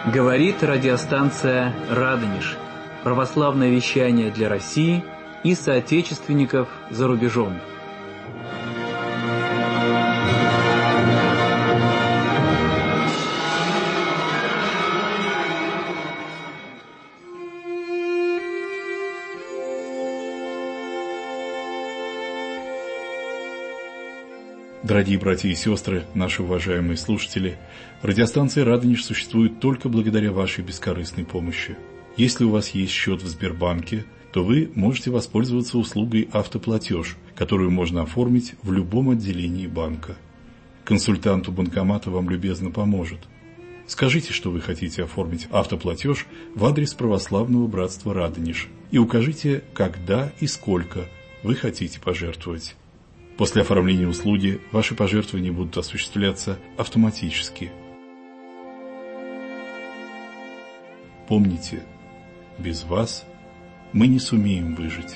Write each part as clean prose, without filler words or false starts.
Говорит радиостанция «Радонеж». Православное вещание для России и соотечественников за рубежом. Дорогие братья и сестры, наши уважаемые слушатели, радиостанция «Радонеж» существует только благодаря вашей бескорыстной помощи. Если у вас есть счет в Сбербанке, то вы можете воспользоваться услугой «Автоплатеж», которую можно оформить в любом отделении банка. Консультант у банкомата вам любезно поможет. Скажите, что вы хотите оформить автоплатеж в адрес Православного братства «Радонеж» и укажите, когда и сколько вы хотите пожертвовать. После оформления услуги ваши пожертвования будут осуществляться автоматически. Помните, без вас мы не сумеем выжить.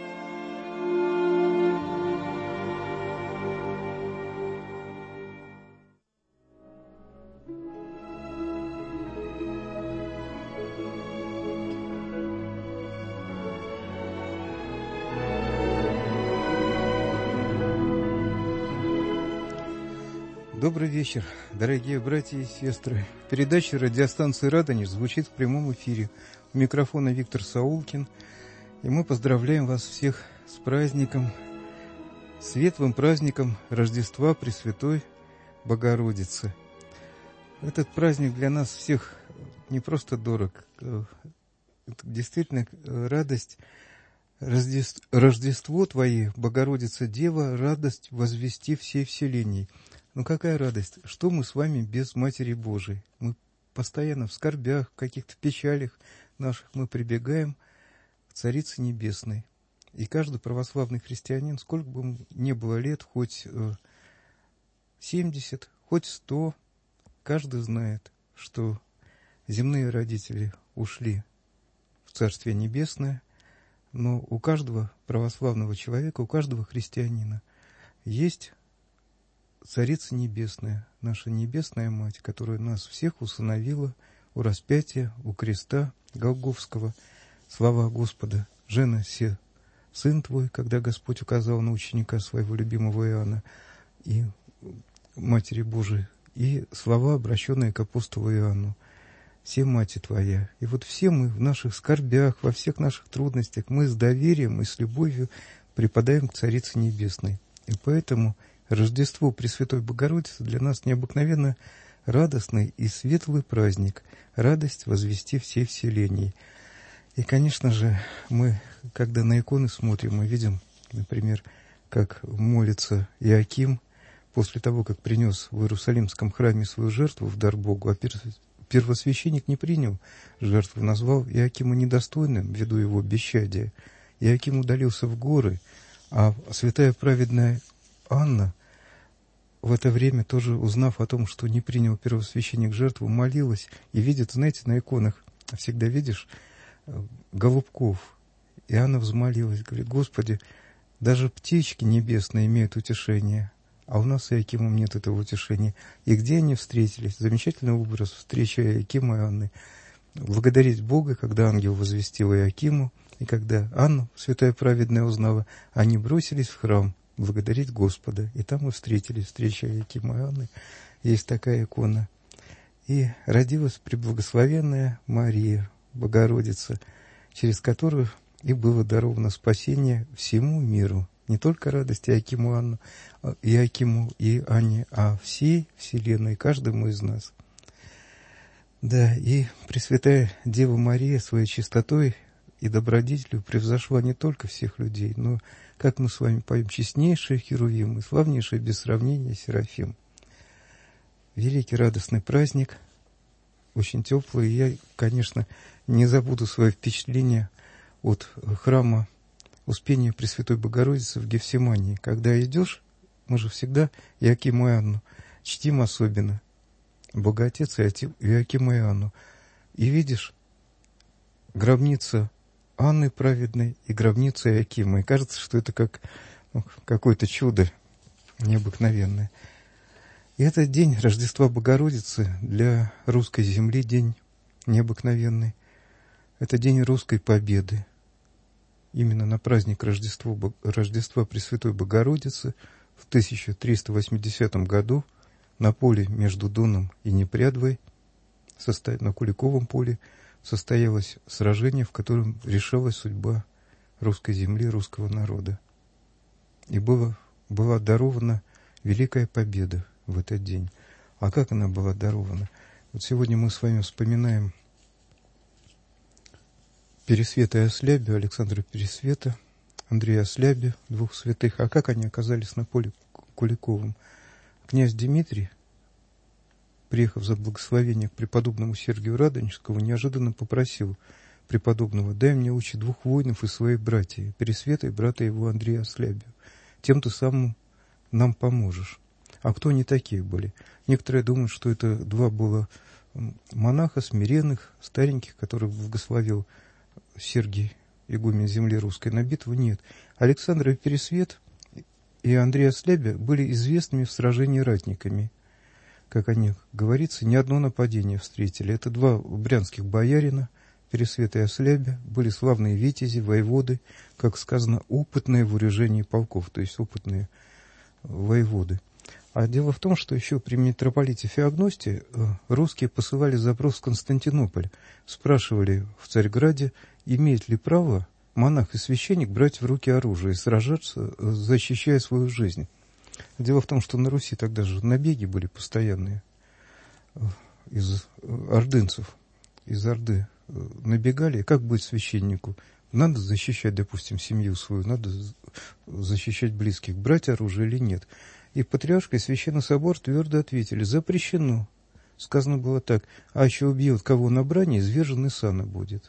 Добрый вечер, дорогие братья и сестры. Передача радиостанции «Радонеж» звучит в прямом эфире. У микрофона Виктор Саулкин. И мы поздравляем вас всех с праздником, светлым праздником Рождества Пресвятой Богородицы. Этот праздник для нас всех не просто дорог. Это действительно радость. Рождество Твое, Богородица Дева, радость возвести всей вселенной. Ну какая радость, что мы с вами без Матери Божией? Мы постоянно в скорбях, в каких-то печалях наших мы прибегаем к Царице Небесной. И каждый православный христианин, сколько бы ему ни было лет, хоть 70, хоть 100, каждый знает, что земные родители ушли в Царствие Небесное, но у каждого православного человека, у каждого христианина есть Царица Небесная, наша Небесная Мать, которая нас всех усыновила у распятия, у креста Голгофского. Слова Господа: «Жена се, сын твой», когда Господь указал на ученика своего любимого Иоанна, и Матери Божией, и слова, обращенные к апостолу Иоанну: «Се, Мати твоя». И вот все мы в наших скорбях, во всех наших трудностях, мы с доверием и с любовью припадаем к Царице Небесной. И поэтому Рождество Пресвятой Богородицы для нас необыкновенно радостный и светлый праздник, радость возвести всей вселенной. И, конечно же, мы, когда на иконы смотрим, мы видим, например, как молится Иоаким после того, как принес в Иерусалимском храме свою жертву в дар Богу, а первосвященник не принял жертву, назвал Иоакима недостойным ввиду его бесчадия. Иоаким удалился в горы, а святая праведная Анна в это время, тоже узнав о том, что не принял первосвященник жертву, молилась и видит, знаете, на иконах всегда видишь голубков. И Анна взмолилась, говорит: «Господи, даже птички небесные имеют утешение, а у нас с Иоакимом нет этого утешения». И где они встретились? Замечательный образ встречи Иоакима и Анны. Благодарить Бога, когда ангел возвестил Иоакиму, и когда Анна, святая праведная, узнала, они бросились в храм благодарить Господа. И там мы встретились, встреча Иоакима и Анны. Есть такая икона. И родилась преблагословенная Мария, Богородица, через которую и было даровано спасение всему миру. Не только радость Иоакиму и Анне, а всей вселенной, каждому из нас. Да, и Пресвятая Дева Мария своей чистотой и добродетелью превзошла не только всех людей, но, как мы с вами поем, честнейший Херувим и славнейший без сравнения Серафим. Великий радостный праздник, очень теплый. И я, конечно, не забуду свое впечатление от храма Успения Пресвятой Богородицы в Гефсимании. Когда идешь, мы же всегда Иоакима и Анну чтим особенно, Бога Отец и Иоакима и Анну. И видишь гробница Анны праведной и гробница Иоакима. И кажется, что это как какое-то чудо необыкновенное. И этот день Рождества Богородицы для русской земли день необыкновенный. Это день русской победы. Именно на праздник Рождества Пресвятой Богородицы в 1380 году на поле между Доном и Непрядвой, на Куликовом поле, состоялось сражение, в котором решалась судьба русской земли, русского народа. И была дарована великая победа в этот день. А как она была дарована? Вот сегодня мы с вами вспоминаем Пересвета и Ослябию, Александра Пересвета, Андрея Ослябия, двух святых. А как они оказались на поле Куликовом? Князь Дмитрий, приехав за благословение к преподобному Сергию Радонежскому, неожиданно попросил преподобного: дай мне лучше 2 воинов из своих братьев, Пересвета и брата его Андрея Ослябию. Тем ты самым нам поможешь. А кто они такие были? Некоторые думают, что это 2 было монаха, смиренных, стареньких, которых благословил Сергий, игумен земли русской, на битву. Нет. Александр и Пересвет и Андрей Ослябия были известными в сражении ратниками. Как о них говорится, ни одно нападение встретили. Это 2 брянских боярина, Пересвет и Ослябия, были славные витязи, воеводы, как сказано, опытные в урежении полков, то есть опытные воеводы. А дело в том, что еще при митрополите Феогносте русские посылали запрос в Константинополь, спрашивали в Царьграде, имеет ли право монах и священник брать в руки оружие и сражаться, защищая свою жизнь. Дело в том, что на Руси тогда же набеги были постоянные из ордынцев, из Орды набегали. Как быть священнику? Надо защищать, допустим, семью свою, надо защищать близких, брать оружие или нет? И патриаршка и Священный собор твердо ответили: запрещено. Сказано было так: а еще убьет кого на брани, извержен и сана будет.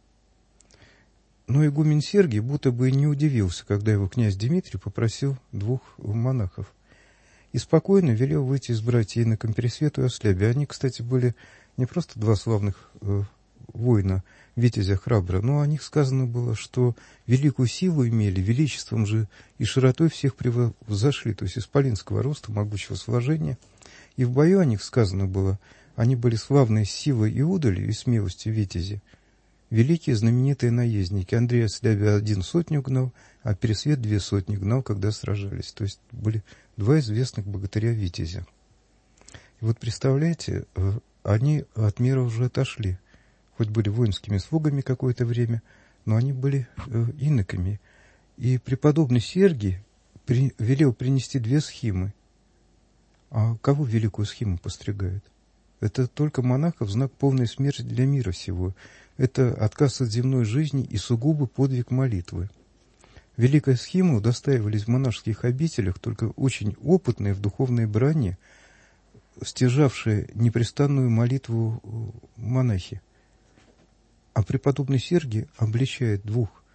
Но игумен Сергий будто бы не удивился, когда его князь Дмитрий попросил 2 монахов. И спокойно велел выйти из братьев инокам Пересвету и Ослябию. Они, кстати, были не просто 2 славных воина, витязя храбра, но о них сказано было, что великую силу имели, величеством же и широтой всех превзошли, то есть исполинского роста, могучего сложения. И в бою о них сказано было: они были славные силой и удалью, и смелостью витязи. Великие знаменитые наездники. Андрей Ослябия 1 сотню гнал, а Пересвет 2 сотни гнал, когда сражались. То есть были 2 известных богатыря-витязя. И вот представляете, они от мира уже отошли. Хоть были воинскими слугами какое-то время, но они были иноками. И преподобный Сергий велел принести 2 схимы. А кого великую схиму постригают? Это только монахов, знак полной смерти для мира всего. Это отказ от земной жизни и сугубо подвиг молитвы. Великой схиму удостаивались в монашеских обителях только очень опытные в духовной брани, стяжавшие непрестанную молитву монахи. А преподобный Сергий облачает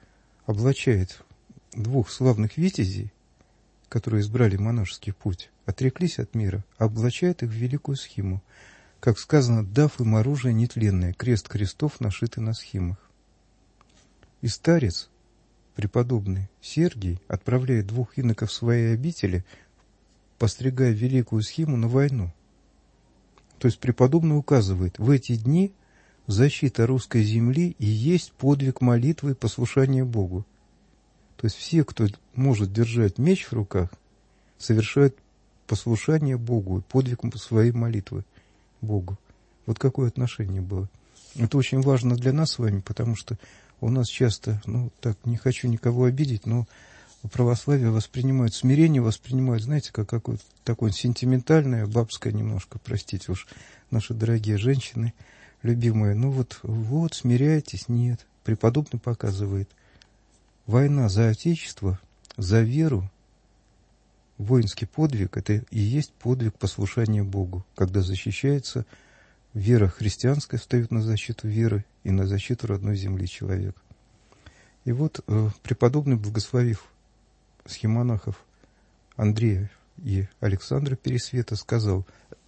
2 славных витязей, которые избрали монашеский путь, отреклись от мира, облачает их в великую схиму, как сказано, дав им оружие нетленное, крест крестов нашитый на схимах. И старец, преподобный Сергий, отправляет 2 иноков в свои обители, постригая великую схиму на войну. То есть преподобный указывает: в эти дни защита русской земли и есть подвиг молитвы и послушания Богу. То есть все, кто может держать меч в руках, совершают послушание Богу, подвиг своей молитвы Богу. Вот какое отношение было. Это очень важно для нас с вами, потому что у нас часто, не хочу никого обидеть, но православие воспринимают, смирение воспринимают, знаете, как какое-то такое сентиментальное, бабское немножко, простите уж, наши дорогие женщины, любимые. Вот, смиряйтесь. Нет. Преподобный показывает: война за Отечество, за веру, воинский подвиг — это и есть подвиг послушания Богу, когда защищается вера христианская, встает на защиту веры и на защиту родной земли человека. И вот преподобный, благословив схимонахов Андрея и Александра Пересвета, сказал: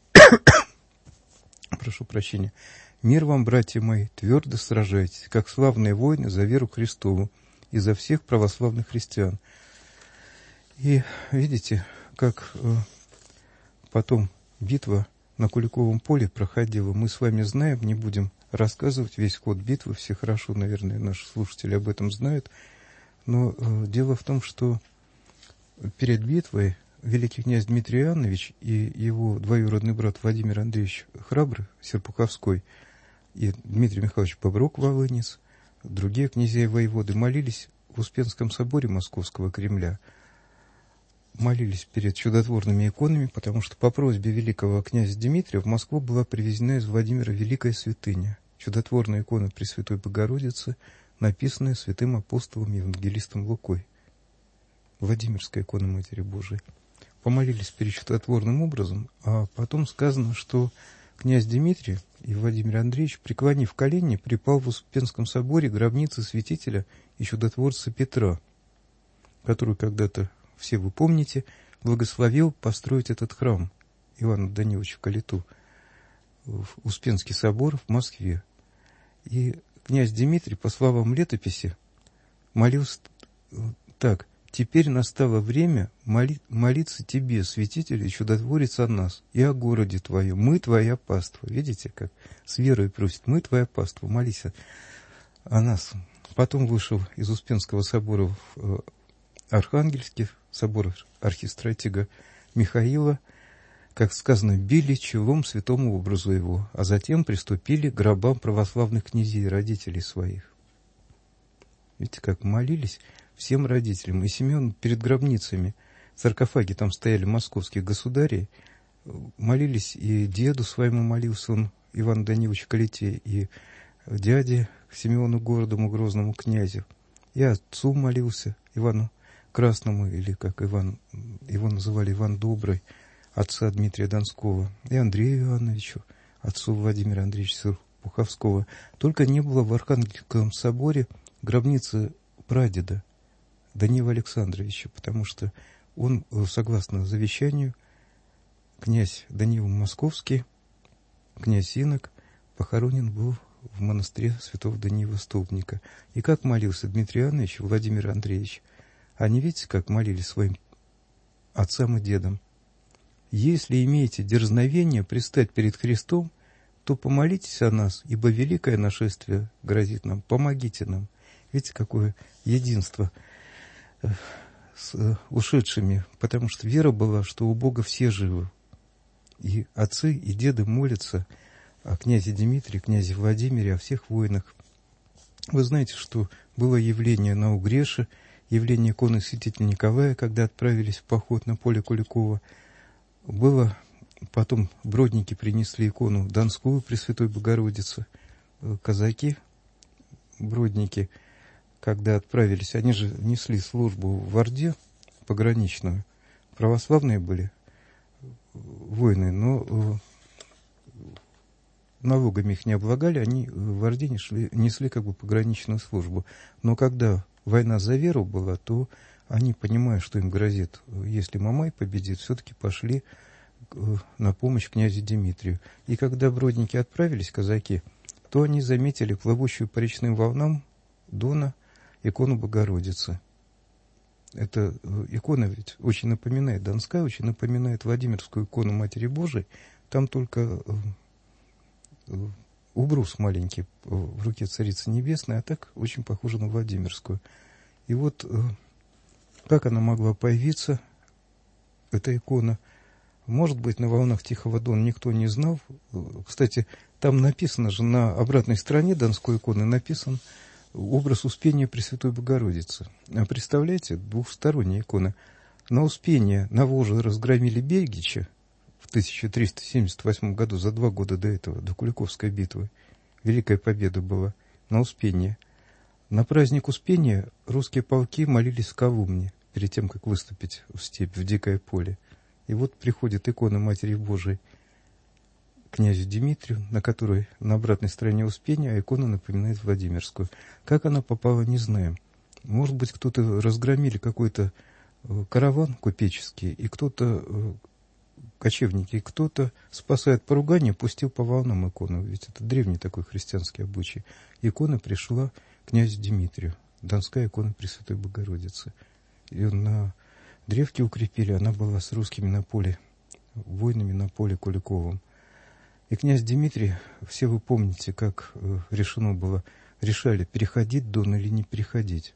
прошу прощения, мир вам, братья мои, твердо сражайтесь, как славные воины за веру Христову и за всех православных христиан. И видите, как потом битва на Куликовом поле проходила. Мы с вами знаем, не будем рассказывать весь ход битвы. Все хорошо, наверное, наши слушатели об этом знают. Но дело в том, что перед битвой великий князь Дмитрий Иоаннович и его двоюродный брат Владимир Андреевич Храбрый, Серпуховской, и Дмитрий Михайлович Боброк-Волынец, другие князья и воеводы молились в Успенском соборе Московского Кремля, молились перед чудотворными иконами, потому что по просьбе великого князя Дмитрия в Москву была привезена из Владимира великая святыня, чудотворная икона Пресвятой Богородицы, написанная святым апостолом Евангелистом Лукой, Владимирская икона Матери Божией. Помолились перед чудотворным образом, а потом сказано, что князь Дмитрий и Владимир Андреевич, преклонив колени, припал в Успенском соборе гробницы святителя и чудотворца Петра, которую когда-то, все вы помните, благословил построить этот храм Ивана Даниловича Калиту, в Успенский собор в Москве. И князь Дмитрий, по словам летописи, молился так: «Теперь настало время молиться тебе, святитель и чудотворец, о нас и о городе твоем. Мы твоя паства». Видите, как с верой просит: «Мы твоя паства, молись о нас». Потом вышел из Успенского собора в Архангельский собор архистратига Михаила, как сказано, били челом святому образу его, а затем приступили к гробам православных князей, родителей своих. Видите, как молились всем родителям. И Симеон перед гробницами, саркофаги там стояли московских государей, молились, и деду своему молился он, Ивану Даниловичу Калите, и дяде Симеону Гордому, грозному князю, и отцу молился, Ивану Красному, или как его называли, Иван Добрый, отца Дмитрия Донского, и Андрею Иоанновичу, отцу Владимира Андреевича Серпуховского. Только не было в Архангельском соборе гробницы прадеда Данила Александровича, потому что он, согласно завещанию, князь Даниил Московский, князь инок, похоронен был в монастыре святого Даниила Столбника. И как молился Дмитрий Иоаннович и Владимир Андреевич? Они, видите, как молились своим отцам и дедам: «Если имеете дерзновение предстать перед Христом, то помолитесь о нас, ибо великое нашествие грозит нам, помогите нам». Видите, какое единство с ушедшими, потому что вера была, что у Бога все живы. И отцы, и деды молятся о князе Дмитрии, князе Владимире, о всех воинах. Вы знаете, что было явление на Угреше, явление иконы святителя Николая, когда отправились в поход на поле Куликова. Было потом, бродники принесли икону Донскую Пресвятой Богородицы. Казаки, бродники, когда отправились, они же несли службу в Орде пограничную. Православные были воины, но налогами их не облагали, они в Орде несли как бы пограничную службу. Но когда война за веру была, то они, понимая, что им грозит, если Мамай победит, все-таки пошли на помощь князю Дмитрию. И когда бродники отправились, казаки, то они заметили плывущую по речным волнам Дона икону Богородицы. Эта икона ведь очень напоминает, Донская очень напоминает Владимирскую икону Матери Божией. Там только убрус маленький в руке Царицы Небесной, а так очень похоже на Владимирскую. И вот как она могла появиться, эта икона? Может быть, на волнах Тихого Дона, никто не знал. Кстати, там написано же, на обратной стороне Донской иконы написан образ Успения Пресвятой Богородицы. А представляете, двухсторонняя икона. На Успение на Волжье разгромили Бельгича в 1378 году, за 2 года до этого, до Куликовской битвы. Великая победа была на Успение. На праздник Успения русские полки молились в Коломне перед тем, как выступить в степь, в дикое поле. И вот приходит икона Матери Божией князю Дмитрию, на которой на обратной стороне Успения, а икона напоминает Владимирскую. Как она попала, не знаем. Может быть, кто-то разгромили какой-то караван купеческий, и кто-то, кочевники, и кто-то, спасая от поругания, пустил по волнам икону. Ведь это древний такой христианский обычай. Икона пришла к князю Дмитрию. Донская икона Пресвятой Богородицы. Ее на древке укрепили, она была с русскими на поле, воинами на поле Куликовом. И князь Дмитрий, все вы помните, как решали, переходить Дон или не переходить.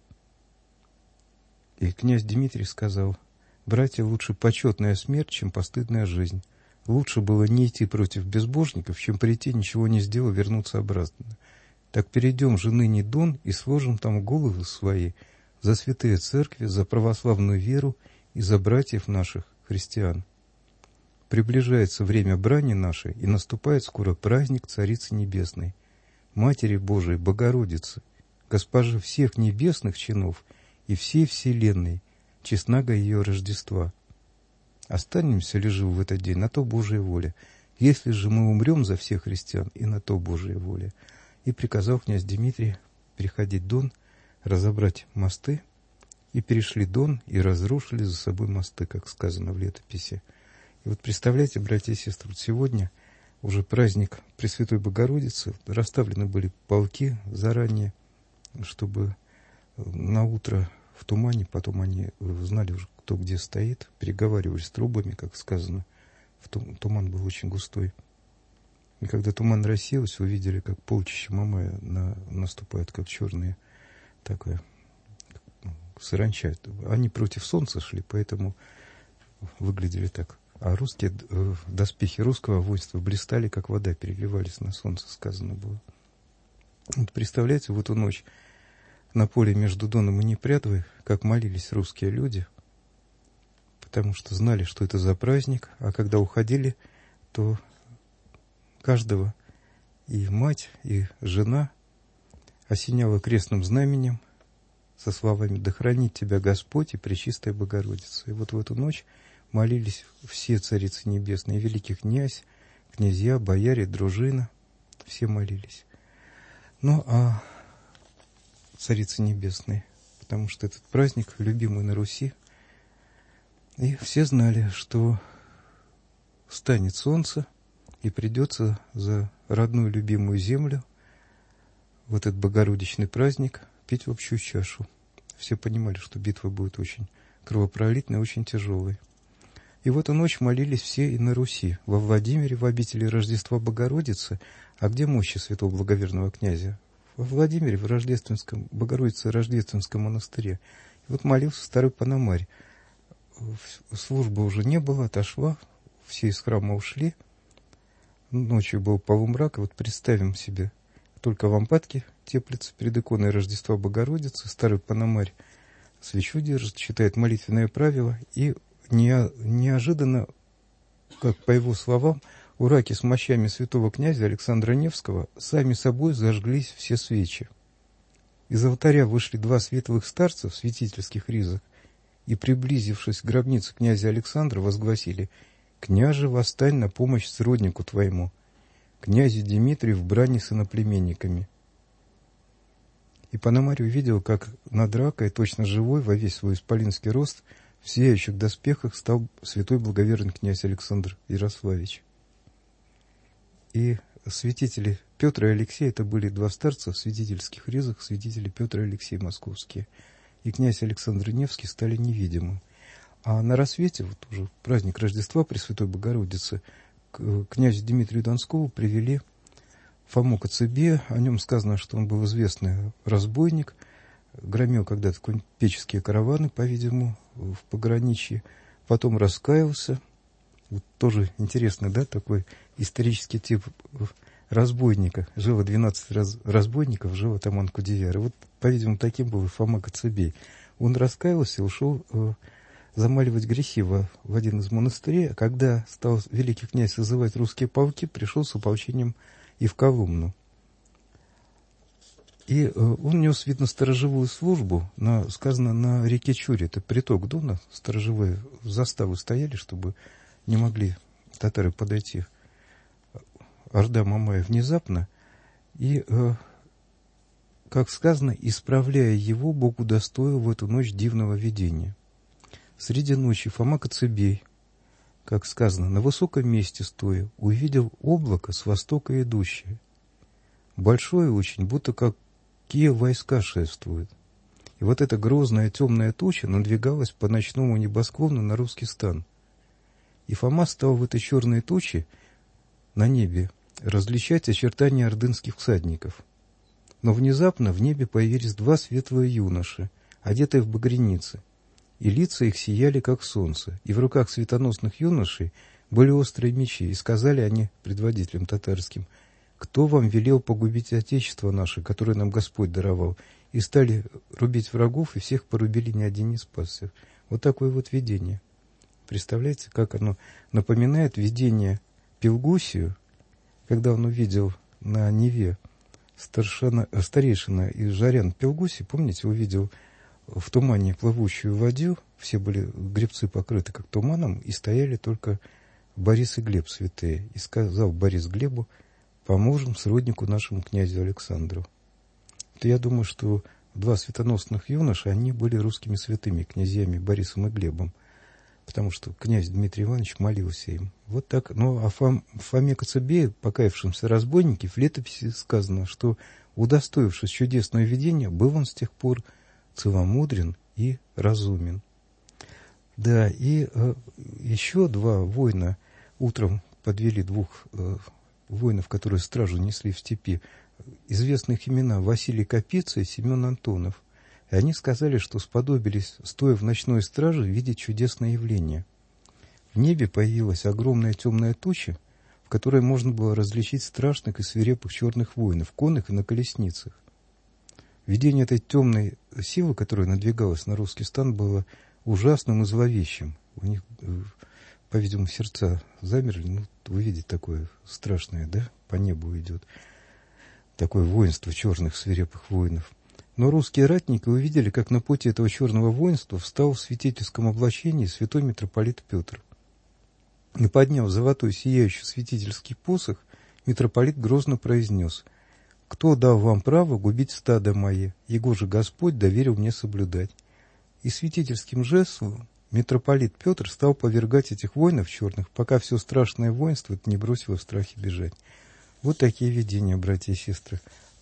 И князь Дмитрий сказал: братья, лучше почетная смерть, чем постыдная жизнь. Лучше было не идти против безбожников, чем прийти, ничего не сделав, вернуться обратно. Так перейдем же ныне Дон и сложим там головы свои за святые церкви, за православную веру и за братьев наших, христиан. Приближается время брани нашей, и наступает скоро праздник Царицы Небесной, Матери Божией, Богородицы, Госпожи всех небесных чинов и всей вселенной, честнаго ее Рождества. Останемся ли живы в этот день, на то Божия воля. Если же мы умрем за всех христиан, и на то Божия воля. И приказал князь Дмитрий переходить Дон, разобрать мосты, и перешли Дон, и разрушили за собой мосты, как сказано в летописи. И вот представляете, братья и сестры, вот сегодня уже праздник Пресвятой Богородицы, расставлены были полки заранее, чтобы на утро в тумане, потом они знали уже, кто где стоит, переговаривались трубами, как сказано. Туман был очень густой. И когда туман рассеялся, увидели, как полчища Мамая наступают, как черные, такое, саранча. Они против солнца шли, поэтому выглядели так. А русские доспехи русского воинства блистали, как вода, переливались на солнце, сказано было. Вот представляете, в эту ночь на поле между Доном и Непрядвой, как молились русские люди, потому что знали, что это за праздник, а когда уходили, то каждого и мать, и жена осеняла крестным знаменем со словами: «Да хранит тебя Господь и Пречистая Богородица». И вот в эту ночь молились все царицы небесные, великий князь, князья, бояре, дружина, все молились. Ну, а царицы небесные, потому что этот праздник любимый на Руси, и все знали, что встанет солнце, и придется за родную любимую землю в этот богородичный праздник пить в общую чашу. Все понимали, что битва будет очень кровопролитной, очень тяжелой. И в эту ночь молились все и на Руси, во Владимире, в обители Рождества Богородицы. А где мощи святого благоверного князя? Во Владимире, в Рождественском, Богородице Рождественском монастыре. И вот молился старый Пономарь. Службы уже не было, отошла, все из храма ушли. Ночью был полумрак, и вот представим себе, только лампадки теплятся перед иконой Рождества Богородицы, старый Пономарь свечу держит, читает молитвенное правило, и неожиданно, как по его словам, у раки с мощами святого князя Александра Невского сами собой зажглись все свечи. Из алтаря вышли два светлых старца в святительских ризах и, приблизившись к гробнице князя Александра, возгласили: «Княже, восстань на помощь сроднику твоему, князю Дмитрию в брани с иноплеменниками». И Пономарь увидел, как над ракой, точно живой, во весь свой исполинский рост, в сияющих доспехах стал святой благоверный князь Александр Ярославич. И святители Петр и Алексей, это были два старца в святительских ризах, святители Петр и Алексей московские. И князь Александр Невский стали невидимым. А на рассвете, вот уже праздник Рождества Пресвятой Богородицы, к князю Дмитрию Донскову привели Фому Коцебея. О нем сказано, что он был известный разбойник, громил когда-то печеские караваны, по-видимому, в пограничье, потом раскаялся. Вот тоже интересно, да, такой исторический тип разбойника. Жило 12 разбойников, жил атаман Кудеяр. И вот, по-видимому, таким был и Фома Коцебей. Он раскаялся и ушел замаливать грехи в один из монастырей. А когда стал великий князь созывать русские полки, пришел с ополчением и в Коломну. И он нес, видно, сторожевую службу, сказано, на реке Чуре, это приток Дона, сторожевые заставы стояли, чтобы не могли татары подойти. Орда Мамая внезапно, и, как сказано, исправляя его, Бог удостоил в эту ночь дивного видения. Среди ночи Фома Коцебей, как сказано, на высоком месте стоя, увидел облако с востока идущее. Большое очень, будто какие войска шествуют. И вот эта грозная темная туча надвигалась по ночному небосклону на русский стан. И Фома стал в этой черной туче на небе различать очертания ордынских всадников. Но внезапно в небе появились два светлые юноши, одетые в багряницы, и лица их сияли, как солнце, и в руках светоносных юношей были острые мечи, и сказали они предводителям татарским: «Кто вам велел погубить отечество наше, которое нам Господь даровал?» И стали рубить врагов, и всех порубили, ни один не спасся. Вот такое вот видение. Представляете, как оно напоминает видение Пелгусию, когда он увидел на Неве старейшина из жарян Пелгусий, помните, увидел в тумане плывущую водью, все были гребцы покрыты как туманом, и стояли только Борис и Глеб святые. И сказал Борис Глебу: «Поможем сроднику нашему князю Александру». То я думаю, что два светоносных юноши, они были русскими святыми, князьями Борисом и Глебом, потому что князь Дмитрий Иванович молился им. Вот так. Ну, а Фоме Коцебею, покаявшемся разбойнике, в летописи сказано, что, удостоившись чудесного видения, был он с тех пор целомудрен и разумен. Да, и еще два воина утром подвели двух воинов, которые стражу несли в степи. Известных имена Василий Капица и Семен Антонов. И они сказали, что сподобились, стоя в ночной страже, видеть чудесное явление. В небе появилась огромная темная туча, в которой можно было различить страшных и свирепых черных воинов, конных и на колесницах. Видение этой темной силы, которая надвигалась на русский стан, было ужасным и зловещим. У них, по-видимому, сердца замерли. Ну, вы видите, такое страшное, да, по небу идет. Такое воинство черных свирепых воинов. Но русские ратники увидели, как на пути этого черного воинства встал в святительском облачении святой митрополит Петр. И, подняв золотой сияющий святительский посох, митрополит грозно произнес: «Кто дал вам право губить стадо мое? Его же Господь доверил мне соблюдать». И святительским жестом митрополит Петр стал повергать этих воинов черных, пока все страшное воинство не бросило в страхе бежать. Вот такие видения, братья и сестры.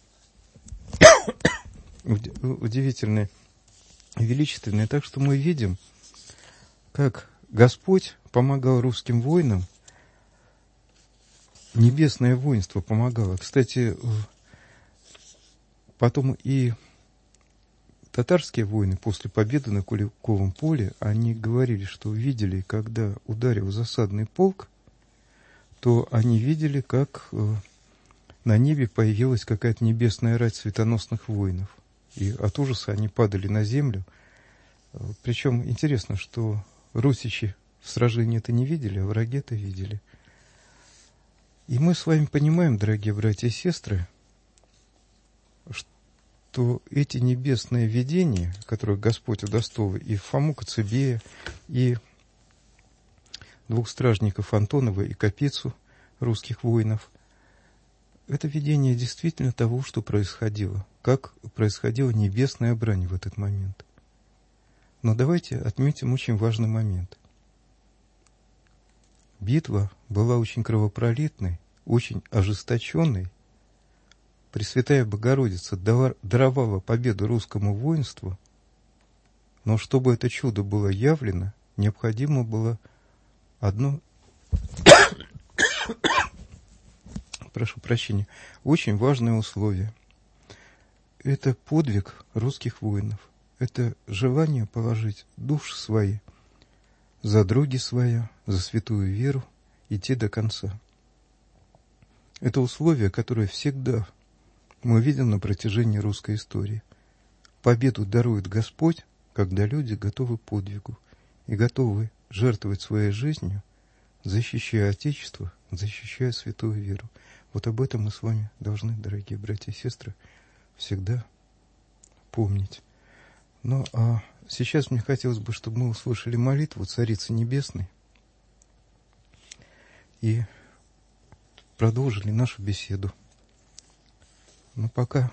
Удивительные, величественные. Так что мы видим, как Господь помогал русским воинам, небесное воинство помогало. Кстати, потом и татарские воины после победы на Куликовом поле, они говорили, что видели, когда ударил засадный полк, то они видели, как на небе появилась какая-то небесная рать светоносных воинов. И от ужаса они падали на землю. Причем интересно, что русичи в сражении это не видели, а враги это видели. И мы с вами понимаем, дорогие братья и сестры, что эти небесные видения, которые Господь удостоил и Фому Коцебея, и двух стражников Антонова и Капицу, русских воинов, это видение действительно того, что происходило, как происходила небесная брань в этот момент. Но давайте отметим очень важный момент. Битва была очень кровопролитной, очень ожесточенной. Пресвятая Богородица даровала победу русскому воинству, но чтобы это чудо было явлено, необходимо было одно, прошу прощения, очень важное условие. Это подвиг русских воинов. Это желание положить души свои за други свои, за святую веру, идти до конца. Это условие, которое всегда мы видим на протяжении русской истории. Победу дарует Господь, когда люди готовы к подвигу и готовы жертвовать своей жизнью, защищая Отечество, защищая святую веру. Вот об этом мы с вами должны, дорогие братья и сестры, всегда помнить. Ну, а сейчас мне хотелось бы, чтобы мы услышали молитву Царицы Небесной и продолжили нашу беседу. Но пока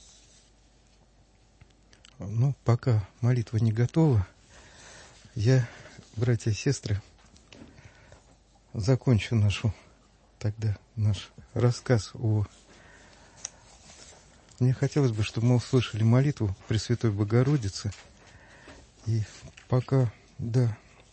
молитва не готова, я, братья и сестры, закончу наш рассказ о... Мне хотелось бы, чтобы мы услышали молитву Пресвятой Богородицы. И пока,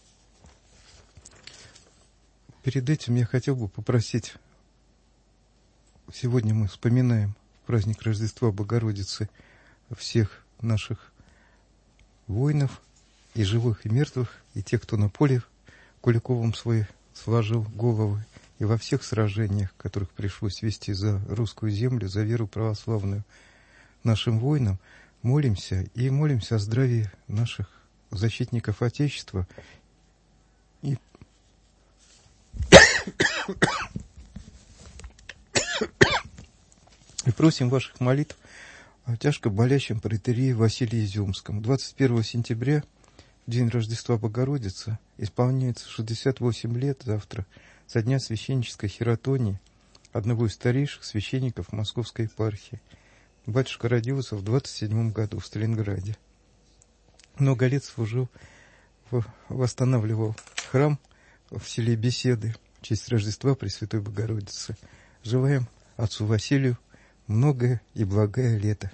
перед этим я хотел бы попросить сегодня мы вспоминаем в праздник Рождества Богородицы всех наших воинов, и живых, и мертвых, и тех, кто на поле Куликовом свой сложил головы, и во всех сражениях, которых пришлось вести за русскую землю, за веру православную нашим воинам, молимся и молимся о здравии наших защитников Отечества. И просим ваших молитв о тяжко болящем протоиерее Василии Изюмском. 21 сентября, в день Рождества Богородицы, исполняется 68 лет завтра со дня священнической хиротонии одного из старейших священников Московской епархии. Батюшка родился в 27 году в Сталинграде. Много лет служил, восстанавливал храм в селе Беседы в честь Рождества Пресвятой Богородицы. Желаем отцу Василию многое и благое лето.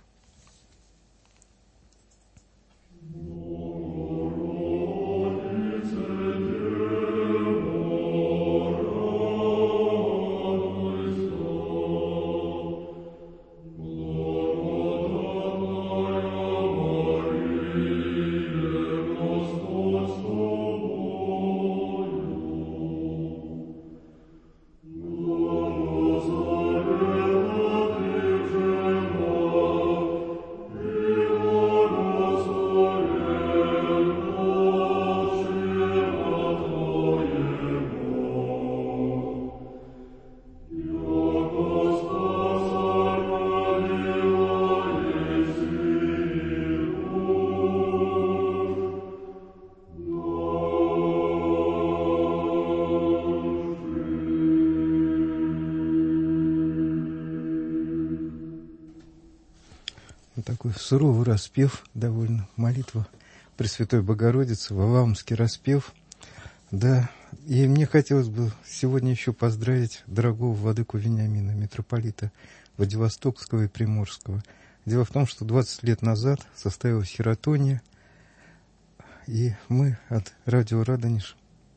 Такой суровый распев, довольно молитва Пресвятой Богородицы, Валаамский распев. Да, и мне хотелось бы сегодня еще поздравить дорогого владыку Вениамина, митрополита Владивостокского и Приморского. Дело в том, что 20 лет назад состоялась хиротония, и мы от радио Радонеж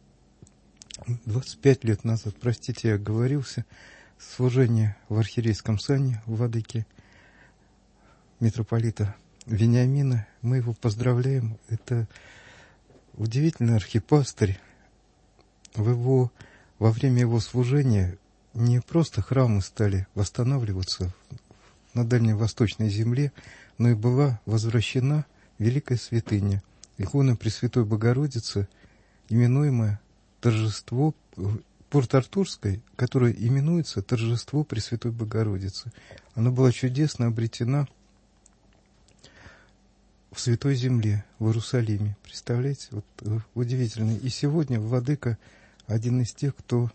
25 лет назад, простите, я оговорился, служение в архиерейском сане владыки митрополита Вениамина. Мы его поздравляем. Это удивительный архипастырь. Во время его служения не просто храмы стали восстанавливаться на Дальней Восточной земле, но и была возвращена великая святыня, икона Пресвятой Богородицы, именуемая торжество Порт-Артурской, которая именуется торжество Пресвятой Богородицы. Она была чудесно обретена в Святой Земле, в Иерусалиме. Представляете, вот удивительно. И сегодня владыка один из тех, кто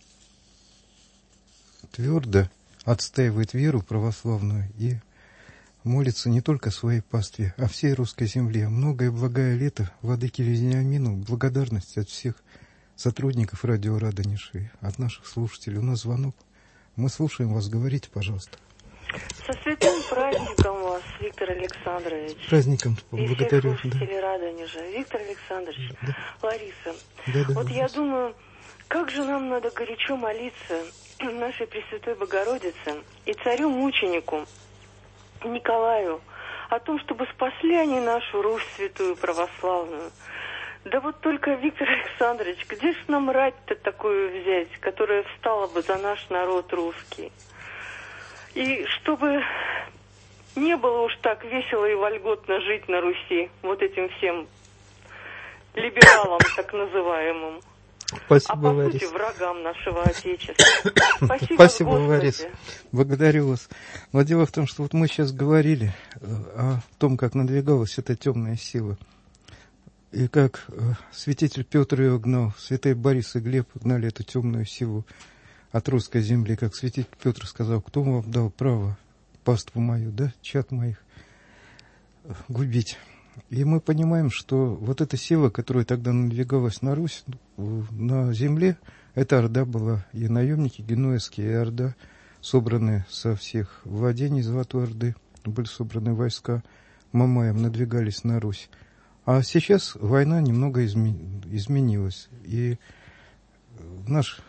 твердо отстаивает веру православную и молится не только своей пастве, а всей русской земле. Многое благое лето владыке Вениамину, благодарность от всех сотрудников радио Радонеж и от наших слушателей. У нас звонок. Мы слушаем вас. Говорите, пожалуйста. Со святым праздником вас, Виктор Александрович. Праздником. Благодарю. И всех слушателей Радонежа. Виктор Александрович, да. Лариса. Да, вот я думаю, как же нам надо горячо молиться нашей Пресвятой Богородице и царю-мученику Николаю о том, чтобы спасли они нашу Русь святую православную. Да вот только, Виктор Александрович, где ж нам рать-то такую взять, которая встала бы за наш народ русский? И чтобы не было уж так весело и вольготно жить на Руси, вот этим всем либералам так называемым. Спасибо, а по Ларис. сути врагам нашего Отечества. Спасибо, Ларис. Благодарю вас. Но дело в том, что вот мы сейчас говорили о том, как надвигалась эта темная сила. И как святитель Петр ее гнал, святые Борис и Глеб гнали эту темную силу от русской земли, как святитель Петр сказал: кто вам дал право паству мою, да, чад моих губить? И мы понимаем, что вот эта сила, которая тогда надвигалась на Русь, на земле, эта орда была, и наемники генуэзские, и орда, собранные со всех владений Золотой Орды, были собраны войска, Мамаем надвигались на Русь. А сейчас война немного изменилась, и наш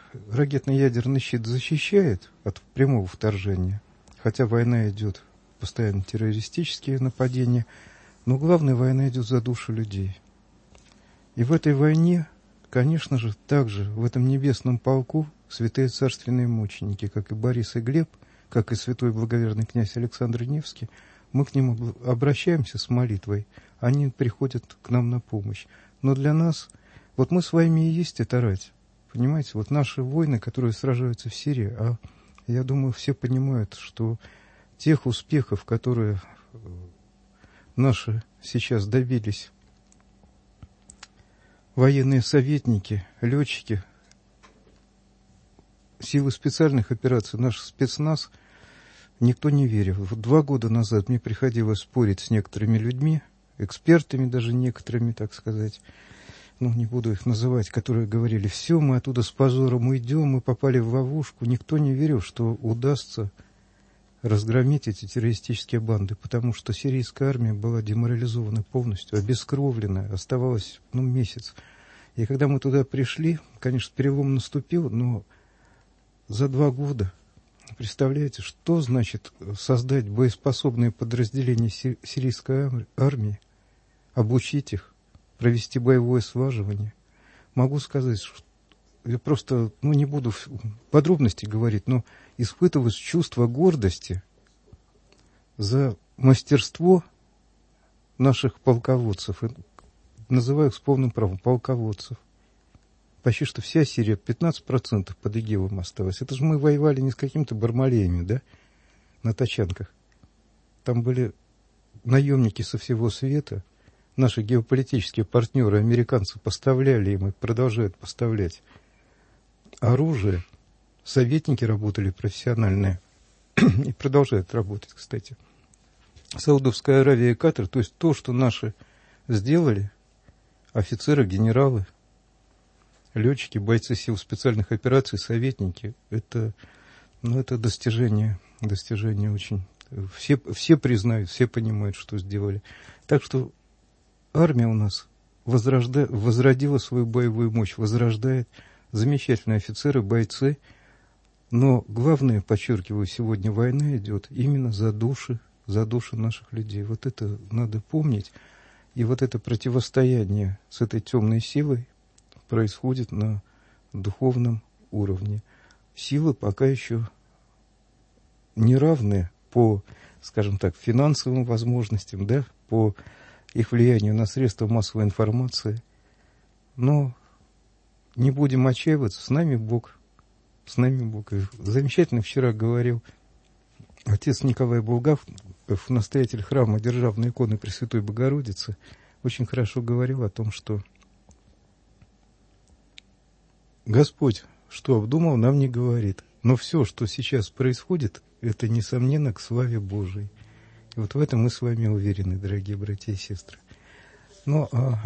ракетно-ядерный щит защищает от прямого вторжения, хотя война идет, постоянно террористические нападения, но главная война идет за душу людей. И в этой войне, конечно же, также в этом небесном полку святые царственные мученики, как и Борис и Глеб, как и святой благоверный князь Александр Невский, мы к ним обращаемся с молитвой, они приходят к нам на помощь. Но для нас, вот мы с вами и есть эта рать, понимаете, вот наши воины, которые сражаются в Сирии, а я думаю, все понимают, что тех успехов, которые наши сейчас добились, военные советники, летчики, силы специальных операций, наш спецназ, никто не верил. Вот 2 года назад мне приходилось спорить с некоторыми людьми, экспертами даже некоторыми, так сказать, ну, не буду их называть, которые говорили, все, мы оттуда с позором уйдем, мы попали в ловушку. Никто не верил, что удастся разгромить эти террористические банды, потому что сирийская армия была деморализована полностью, обескровлена, оставалось, месяц. И когда мы туда пришли, конечно, перелом наступил, но за 2 года, представляете, что значит создать боеспособные подразделения сирийской армии, обучить их, провести боевое слаживание. Могу сказать, что я просто, не буду в подробности говорить, но испытывалось чувство гордости за мастерство наших полководцев. Называю их с полным правом полководцев. Почти что вся Сирия, 15% под Игилом осталось. Это же мы воевали не с какими-то бармалеями, да, на тачанках. Там были наемники со всего света. Наши геополитические партнеры, американцы, поставляли им и продолжают поставлять оружие. Советники работали профессиональные и продолжают работать, кстати. Саудовская Аравия и Катар, то есть то, что наши сделали, офицеры, генералы, летчики, бойцы сил специальных операций, советники, это достижение очень. Все признают, все понимают, что сделали. Так что армия у нас возродила свою боевую мощь, возрождает. Замечательные офицеры, бойцы. Но главное, подчеркиваю, сегодня война идет именно за души наших людей. Вот это надо помнить. И вот это противостояние с этой темной силой происходит на духовном уровне. Силы пока еще неравны по, скажем так, финансовым возможностям, да, по их влиянию на средства массовой информации. Но не будем отчаиваться, с нами Бог. С нами Бог. И замечательно вчера говорил отец Николай Булгаков, настоятель храма Державной иконы Пресвятой Богородицы, очень хорошо говорил о том, что Господь, что обдумал, нам не говорит. Но все, что сейчас происходит, это, несомненно, к славе Божией. И вот в этом мы с вами уверены, дорогие братья и сестры. Но,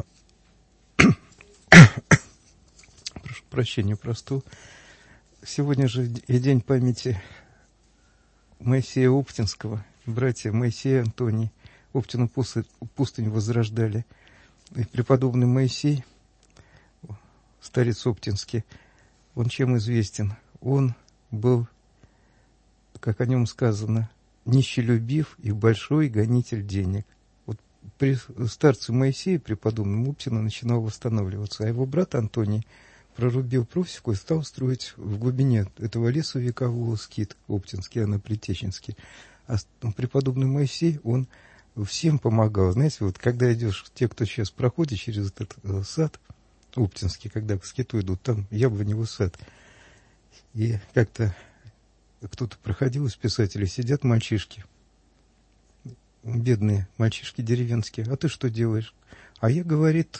прошу прощения, просту. Сегодня же и день памяти Моисея Оптинского. Братья Моисей и Антоний Оптину пустынь возрождали. И преподобный Моисей, старец Оптинский, он чем известен? Он был, как о нем сказано, нищелюбив и большой гонитель денег. Вот при старце Моисея, преподобном Оптина, начинал восстанавливаться, а его брат Антоний прорубил просеку и стал строить в глубине этого леса векового скит Оптинский, Анно-Притеченский. А преподобный Моисей, он всем помогал. Знаете, вот когда идешь, те, кто сейчас проходит через этот сад Оптинский, когда к скиту идут, там яблоневый сад. И как-то кто-то проходил из писателей, сидят мальчишки, бедные мальчишки деревенские. А ты что делаешь? А я, говорит,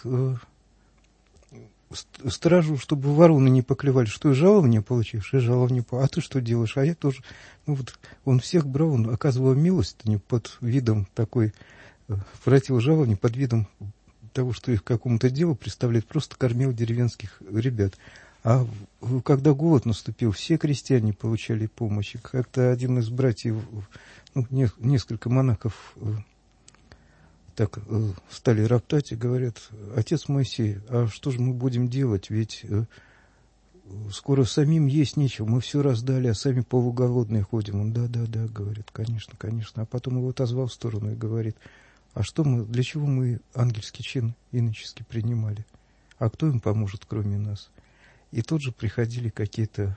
стражу, чтобы вороны не поклевали. Что, и жалование получаешь? И жалование. А ты что делаешь? А я тоже. Он всех брал, он оказывал милостыню под видом такой, платил жалование под видом того, что их к какому-то делу представляет, просто кормил деревенских ребят. А когда голод наступил, все крестьяне получали помощь. Как-то один из братьев, несколько монахов так стали роптать и говорят: отец Моисей, а что же мы будем делать? Ведь скоро самим есть нечего, мы все раздали, а сами полуголодные ходим. Он, да, говорит, конечно. А потом его отозвал в сторону и говорит, а что мы, для чего мы ангельский чин иноческий принимали? А кто им поможет, кроме нас? И тут же приходили какие-то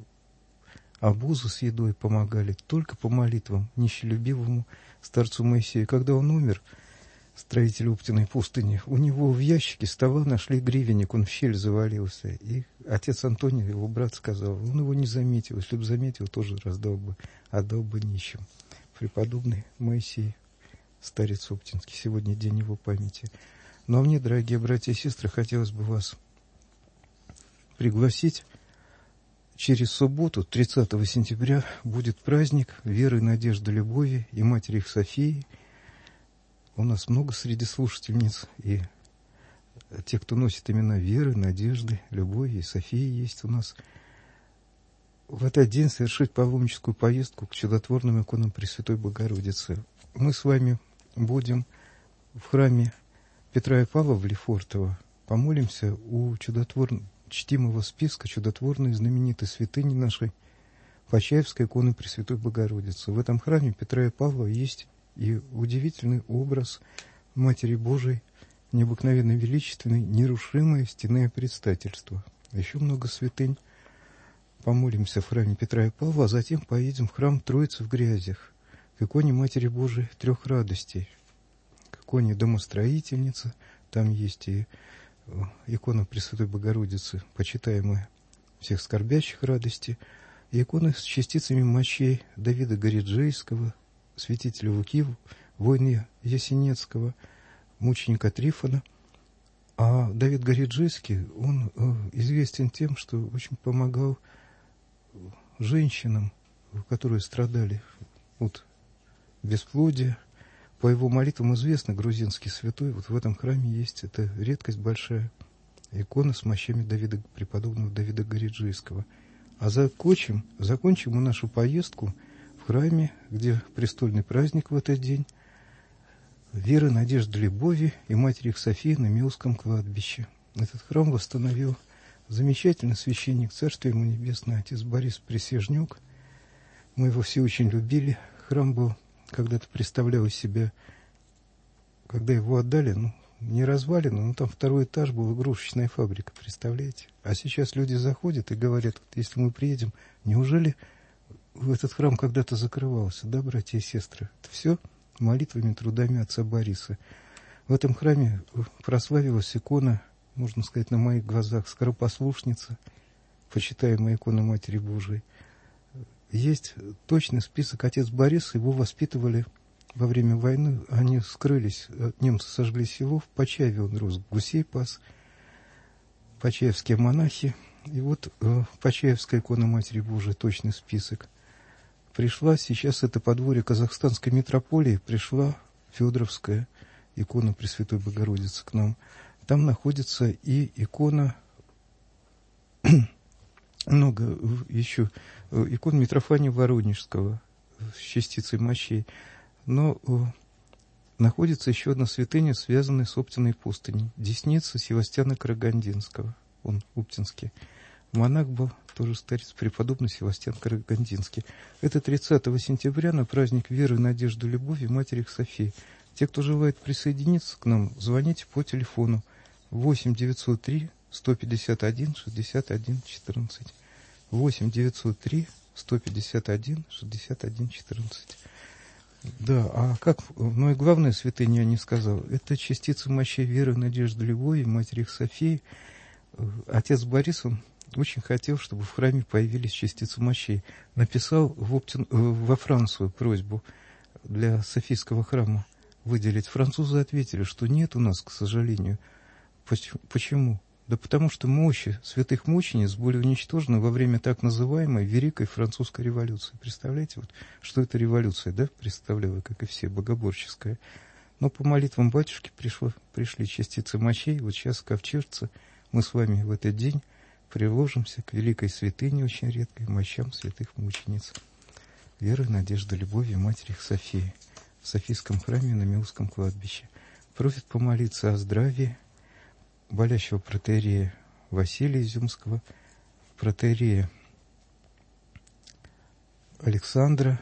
обозы с едой, помогали только по молитвам нищелюбивому старцу Моисею. Когда он умер, строитель Оптиной пустыни, у него в ящике стола нашли гривенник, он в щель завалился. И отец Антоний, его брат, сказал, он его не заметил, если бы заметил, тоже раздал бы, отдал бы нищим. Преподобный Моисей, старец Оптинский, сегодня день его памяти. Ну а мне, дорогие братья и сестры, хотелось бы вас пригласить. Через субботу, 30 сентября, будет праздник веры, надежды, любови и Матери их Софии. У нас много среди слушательниц, и те, кто носит имена веры, надежды, любови и Софии, есть у нас. В этот день совершить паломническую поездку к чудотворным иконам Пресвятой Богородицы. Мы с вами будем в храме Петра и Павла в Лефортово. Помолимся у чтимого списка чудотворной знаменитой святыни нашей Почаевской иконы Пресвятой Богородицы. В этом храме Петра и Павла есть и удивительный образ Матери Божией, необыкновенно величественной, нерушимое стенное предстательство. Еще много святынь. Помолимся в храме Петра и Павла, а затем поедем в храм Троицы в Грязях, к иконе Матери Божией трех радостей, к иконе Домостроительницы. Там есть и икона Пресвятой Богородицы, почитаемая всех скорбящих радости, и иконы с частицами мощей Давида Гориджейского, святителя Луки, воина Ясенецкого, мученика Трифона. А Давид Гориджейский, он известен тем, что очень помогал женщинам, которые страдали от бесплодия. По его молитвам известно, грузинский святой, вот в этом храме есть, это редкость большая, икона с мощами преподобного Давида Гориджейского. А закончим мы нашу поездку в храме, где престольный праздник в этот день, веры, надежды, любови и Матери их Софии на Милском кладбище. Этот храм восстановил замечательный священник, царствие ему небесное, отец Борис Присяжнюк. Мы его все очень любили. Храм был, когда-то представлял из себя, когда его отдали, не развалено, но там второй этаж был, игрушечная фабрика, представляете? А сейчас люди заходят и говорят, вот если мы приедем, неужели этот храм когда-то закрывался, да, братья и сестры? Это все молитвами, трудами отца Бориса. В этом храме прославилась икона, можно сказать, на моих глазах, скоропослушница, почитаемая икона Матери Божией. Есть точный список. Отец Борис, его воспитывали во время войны, они скрылись, немцы сожгли село, в Почаеве он рос, гусей пас, почаевские монахи. И вот Почаевская икона Матери Божией, точный список. Пришла, сейчас это подворье казахстанской митрополии, пришла Федоровская икона Пресвятой Богородицы к нам. Там находится и икона, много еще, икон Митрофания Воронежского с частицей мощей. Но находится еще одна святыня, связанная с Оптиной пустыней. Десница Севастьяна Карагандинского. Он оптинский монах был, тоже старец, преподобный Севастьян Карагандинский. Это 30 сентября на праздник веры, надежды, любови Матери их Софии. Те, кто желает присоединиться к нам, звоните по телефону 8 903 151 61 14. 8 903 151 61 14. Да, а как, ну и главное святыня я не сказал, это частица мощей веры, надежды, любови Матери их Софии. Отец Борис, он очень хотел, чтобы в храме появились частицы мощей. Написал во Францию просьбу для Софийского храма выделить. Французы ответили, что нет у нас, к сожалению. Почему? Да потому что мощи святых мучениц были уничтожены во время так называемой Великой Французской революции. Представляете, вот, что это революция, да, представляла, как и все, богоборческая. Но по молитвам батюшки пришли частицы мощей. Вот сейчас, ковчежцы, мы с вами в этот день приложимся к великой святыне, очень редкой, мощам святых мучениц. Веры, надежды, любови Матери их Софии в Софийском храме на Милском кладбище. Просит помолиться о здравии болящего протоиерея Василия Изюмского, протоиерея Александра,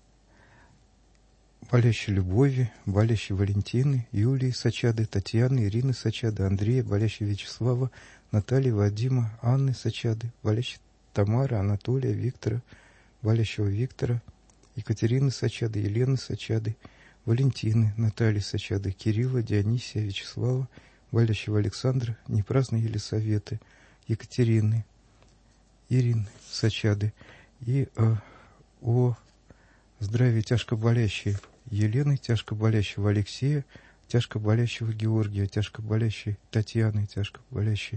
болящей Любови, болящей Валентины, Юлии Сачады, Татьяны, Ирины Сачады, Андрея, болящей Вячеслава, Натальи, Вадима, Анны Сачады, болящей Тамары, Анатолия, Виктора, болящего Виктора, Екатерины Сачады, Елены Сачады, Валентины, Натальи Сачады, Кирилла, Дионисия, Вячеслава, болящего Александра, непраздной Елисаветы, Екатерины, Ирины Сачады и о здравии тяжко болящей Елены, тяжко болящего Алексея, тяжко болящего Георгия, тяжко болящей Татьяны, тяжко болящей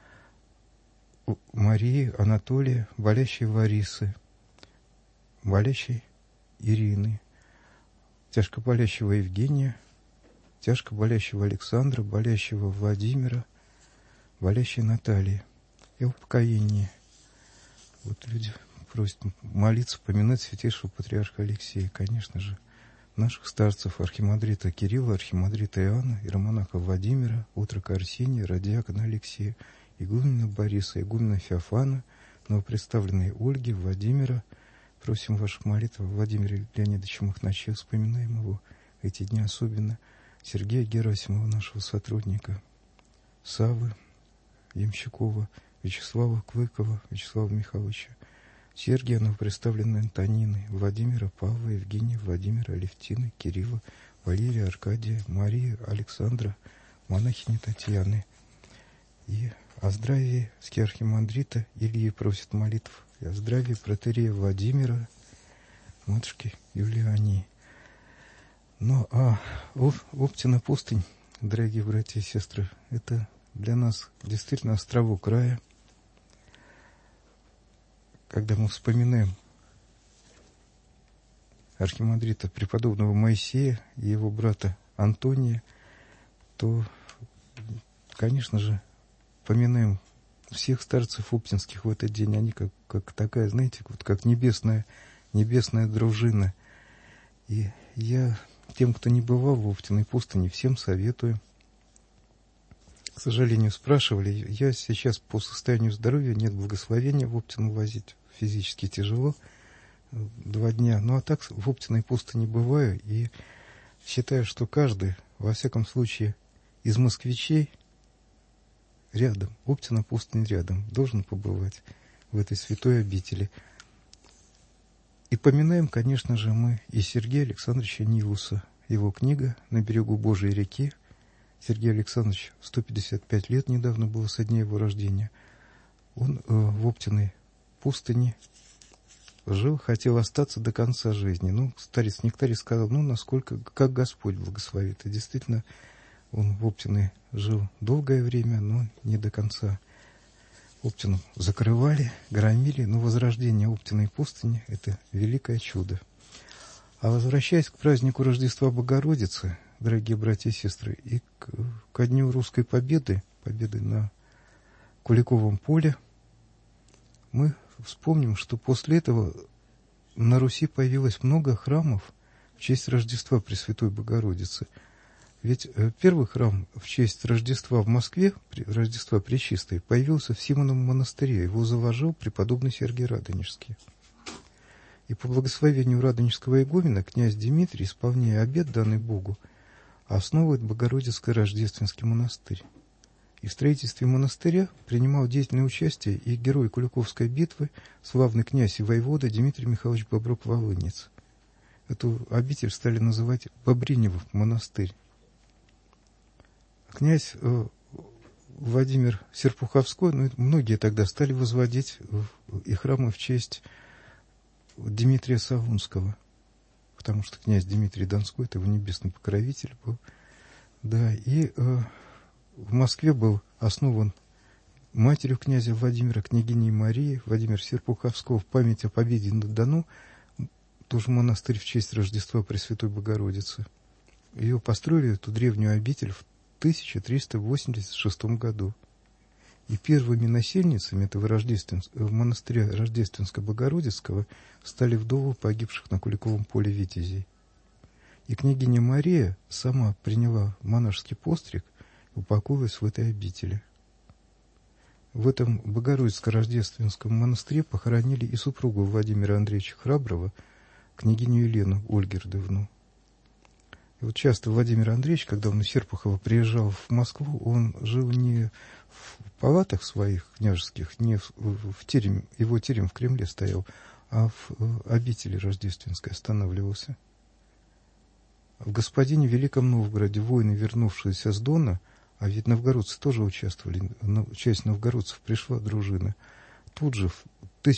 Марии, Анатолия, болящей Ларисы, болящей Ирины, тяжко болящего Евгения, тяжко болящего Александра, болящего Владимира, болящей Натальи. И о упокоении. Вот люди просят молиться, поминать святейшего патриарха Алексея, конечно же, наших старцев, архимандрита Кирилла, архимандрита Иоанна, иеромонаха Владимира, отрока Арсения, радиакона Алексея, игумена Бориса, игумена Феофана, новопредставленной Ольги, Владимира. Просим ваших молитв о Владимире Леонидовиче Махначе, вспоминаем его эти дни особенно, Сергея Герасимова, нашего сотрудника, Саввы Ямщикова, Вячеслава Клыкова, Вячеслава Михайловича, Сергия, новопредставленной Антонины, Владимира, Павла, Евгения, Владимира, Алевтины, Кирилла, Валерия, Аркадия, Марии, Александра, монахини Татьяны. И о здравии архимандрита Ильи просит молитв, и о здравии протоиерея Владимира, матушки Юлиании. Ну, а Оптина пустынь, дорогие братья и сестры, это для нас действительно островок рая. Когда мы вспоминаем архимандрита преподобного Моисея и его брата Антония, то, конечно же, поминаем всех старцев оптинских в этот день. Они как такая, знаете, вот как небесная дружина. И я тем, кто не бывал в Оптиной пустыне, всем советую. К сожалению, спрашивали. Я сейчас по состоянию здоровья нет благословения в Оптину возить. Физически тяжело. 2 дня. Ну, а так в Оптиной пустыне бываю. И считаю, что каждый, во всяком случае, из москвичей рядом, Оптина пустынь рядом, должен побывать в этой святой обители. И поминаем, конечно же, мы и Сергея Александровича Нивуса. Его книга «На берегу Божией реки». Сергей Александрович 155 лет недавно было со дня его рождения. Он в Оптиной пустыне жил, хотел остаться до конца жизни. Ну, старец Нектарий сказал, насколько, как Господь благословит. И действительно, он в Оптиной жил долгое время, но не до конца. Оптину закрывали, громили, но возрождение Оптиной пустыни – это великое чудо. А возвращаясь к празднику Рождества Богородицы, дорогие братья и сестры, и ко дню русской победы на Куликовом поле, мы вспомним, что после этого на Руси появилось много храмов в честь Рождества Пресвятой Богородицы. Ведь первый храм в честь Рождества в Москве, Рождества Пречистой, появился в Симоновом монастыре. Его заложил преподобный Сергий Радонежский. И по благословению радонежского игумена князь Дмитрий, исполняя обет, данный Богу, основывает Богородицкий Рождественский монастырь. И в строительстве монастыря принимал деятельное участие и герой Куликовской битвы, славный князь и воевода Дмитрий Михайлович Бобров-Волынец. Эту обитель стали называть Бобриневов монастырь. Князь Владимир Серпуховской, многие тогда стали возводить и храмы в честь Дмитрия Савунского, потому что князь Дмитрий Донской, это его небесный покровитель был. Да, и в Москве был основан матерью князя Владимира, княгиней Марии, Владимир Серпуховского, в память о победе на Дону, тоже монастырь в честь Рождества Пресвятой Богородицы. Ее построили, эту древнюю обитель, в 1386 году. И первыми насельницами этого монастыря Рождественско-Богородицкого стали вдовы погибших на Куликовом поле витязей. И княгиня Мария сама приняла монашеский постриг и упокоилась в этой обители. В этом Богородицко-Рождественском монастыре похоронили и супругу Владимира Андреевича Храброва, княгиню Елену Ольгердовну. И вот часто Владимир Андреевич, когда он из Серпухова приезжал в Москву, он жил не в палатах своих княжеских, не в тереме, его терем в Кремле стоял, а в обители Рождественской останавливался. В «Господине Великом Новгороде» воины, вернувшиеся с Дона, а ведь новгородцы тоже участвовали, часть новгородцев пришла дружина. Тут же в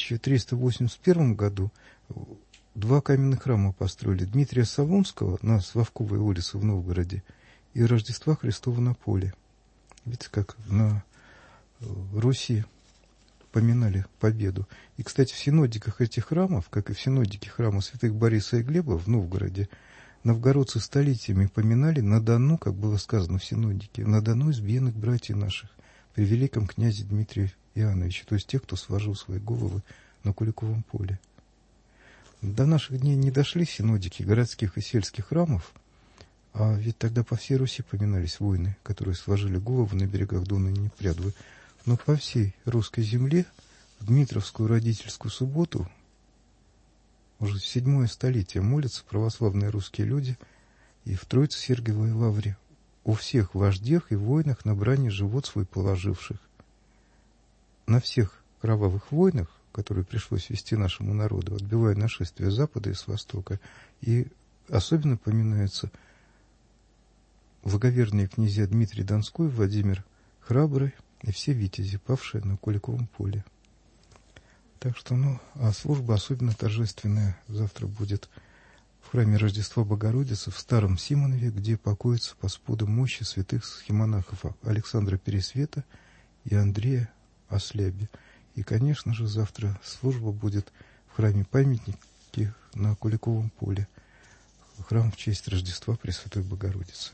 1381 году 2 каменных храма построили: Дмитрия Солунского на Славковой улице в Новгороде и Рождества Христова на поле. Видите, как на Руси поминали победу. И, кстати, в синодиках этих храмов, как и в синодике храма святых Бориса и Глеба в Новгороде, новгородцы столетиями поминали на Дону, как было сказано в синодике, на Дону избиенных братьев наших при великом князе Дмитрии Иоанновиче, то есть тех, кто сложил свои головы на Куликовом поле. До наших дней не дошли синодики городских и сельских храмов, а ведь тогда по всей Руси поминались воины, которые сложили головы на берегах Дона и Непрядвы. Но по всей русской земле в Дмитровскую родительскую субботу уже 7-е столетие молятся православные русские люди и в Троице-Сергиевой лавре о всех вождях и воинах на брани живот свой положивших. На всех кровавых войнах, которые пришлось вести нашему народу, отбивая нашествие с запада и с востока, и особенно поминаются благоверные князья Дмитрий Донской, Владимир Храбрый и все витязи, павшие на Куликовом поле. Так что, а служба особенно торжественная завтра будет в храме Рождества Богородицы в Старом Симонове, где покоятся по спудам мощи святых схимонахов Александра Пересвета и Андрея Осляби. И, конечно же, завтра служба будет в храме памятники на Куликовом поле, храм в честь Рождества Пресвятой Богородицы.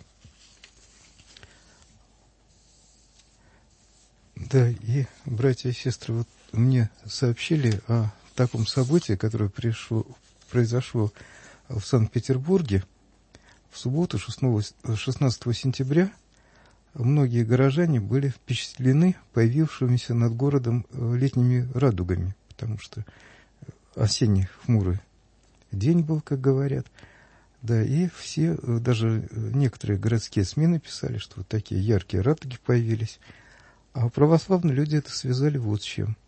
Да, и, братья и сестры, вот мне сообщили о таком событии, которое произошло в Санкт-Петербурге в субботу, 16 сентября. Многие горожане были впечатлены появившимися над городом летними радугами, потому что осенний хмурый день был, как говорят. Да, и все, даже некоторые городские СМИ написали, что вот такие яркие радуги появились. А православные люди это связали вот с чем.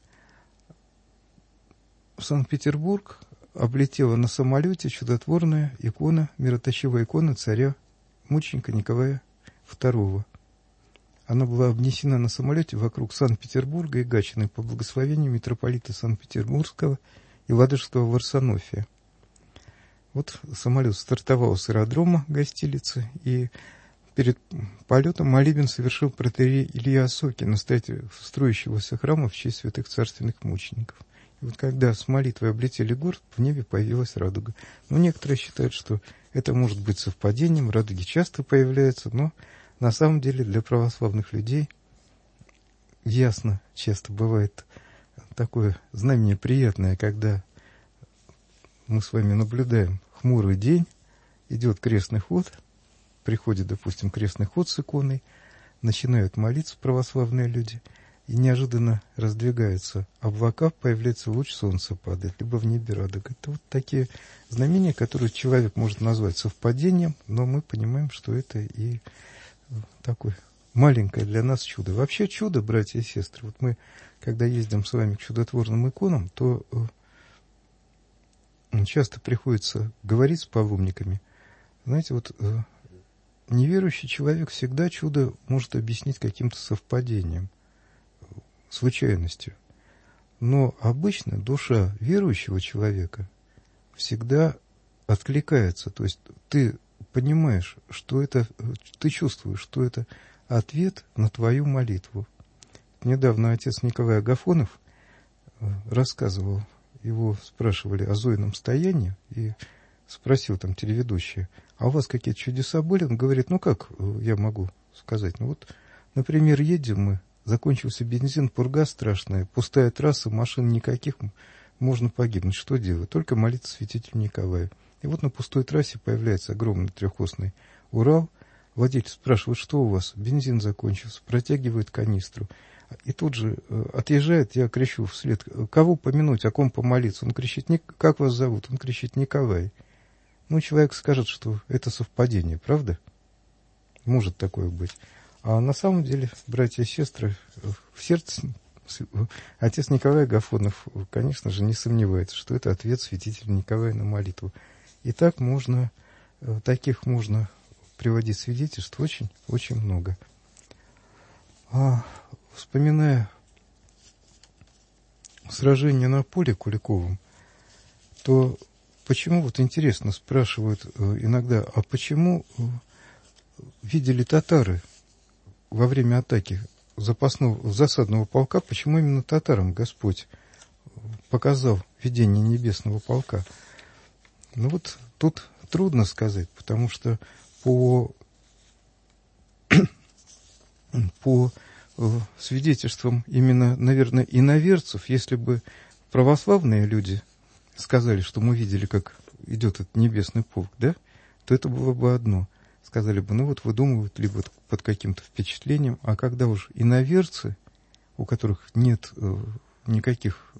Санкт-Петербург облетела на самолете чудотворная икона, мироточивая икона царя-мученика Николая II. Она была обнесена на самолете вокруг Санкт-Петербурга и Гатчины по благословению митрополита Санкт-Петербургского и Ладожского Варсонофия. Вот самолет стартовал с аэродрома гостилицы, и перед полетом молебен совершил протоиерей Илья Осокин, настоятель строящегося храма в честь святых царственных мучеников. И вот когда с молитвой облетели город, в небе появилась радуга. Но некоторые считают, что это может быть совпадением, радуги часто появляются, но на самом деле для православных людей ясно, часто бывает такое знамение приятное, когда мы с вами наблюдаем хмурый день, идет крестный ход, приходит, допустим, крестный ход с иконой, начинают молиться православные люди, и неожиданно раздвигаются облака, появляется луч солнца, падает, либо в небе радуга. Это вот такие знамения, которые человек может назвать совпадением, но мы понимаем, что это и такое маленькое для нас чудо. Вообще чудо, братья и сестры, вот мы, когда ездим с вами к чудотворным иконам, то часто приходится говорить с паломниками. Знаете, вот неверующий человек всегда чудо может объяснить каким-то совпадением, случайностью. Но обычно душа верующего человека всегда откликается. То есть ты понимаешь, что это, ты чувствуешь, что это ответ на твою молитву. Недавно отец Николай Агафонов рассказывал, его спрашивали о Зоином стоянии, и спросил там телеведущий: а у вас какие-то чудеса были? Он говорит: ну как я могу сказать? Ну вот, например, едем мы, закончился бензин, пурга страшная, пустая трасса, машин никаких, можно погибнуть. Что делать? Только молиться святителю Николаю. И вот на пустой трассе появляется огромный трехосный Урал. Водитель спрашивает: что у вас? Бензин закончился. Протягивает канистру. И тут же отъезжает, я кричу вслед: кого помянуть, о ком помолиться? Он кричит: как вас зовут? Он кричит: Николай. Ну, человек скажет, что это совпадение, правда? Может такое быть. А на самом деле, братья и сестры, в сердце отец Николай Агафонов, конечно же, не сомневается, что это ответ святителя Николая на молитву. И так таких можно приводить свидетельств очень много. Вспоминая сражение на поле Куликовом, то почему, вот интересно, спрашивают иногда, а почему видели татары во время атаки засадного полка, почему именно татарам Господь показал видение небесного полка? Ну вот тут трудно сказать, потому что по свидетельствам именно, наверное, иноверцев, если бы православные люди сказали, что мы видели, как идет этот небесный полк, да, то это было бы одно. Сказали бы, ну вот выдумывают, либо под каким-то впечатлением. А когда уж иноверцы, у которых нет никаких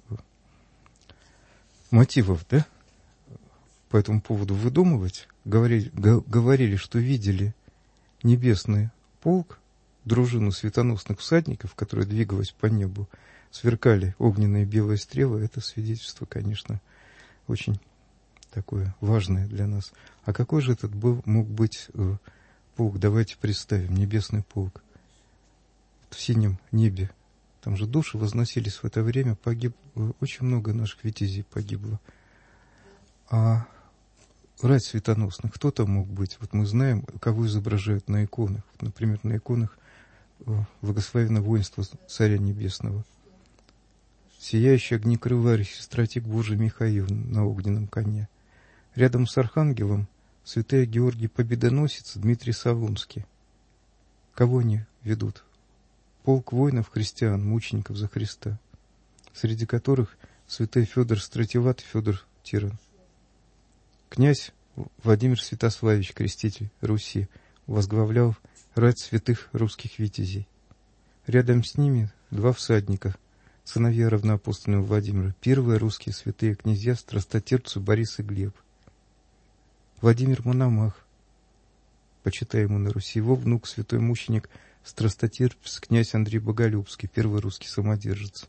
мотивов, да, по этому поводу выдумывать, говорили, что видели небесный полк, дружину светоносных всадников, которая двигалась по небу, сверкали огненные белые стрелы, это свидетельство, конечно, очень такое важное для нас. А какой же этот мог быть полк? Давайте представим, небесный полк в синем небе. Там же души возносились в это время, очень много наших витязей погибло. А рать светоносных, кто там мог быть? Вот мы знаем, кого изображают на иконах. Например, на иконах благословенно воинство Царя Небесного. Сияющий огнекрыларь, стратег Божий Михаил на огненном коне. Рядом с архангелом святые Георгий Победоносец, Дмитрий Солунский. Кого они ведут? Полк воинов-христиан, мучеников за Христа, среди которых святой Федор Стратилат и Федор Тиран. Князь Владимир Святославич, креститель Руси, возглавлял рать святых русских витязей. Рядом с ними два всадника, сыновья равноапостольного Владимира, первые русские святые князья, страстотерпцы Борис и Глеб. Владимир Мономах, почитаемый на Руси, его внук, святой мученик, страстотерпец князь Андрей Боголюбский, первый русский самодержец.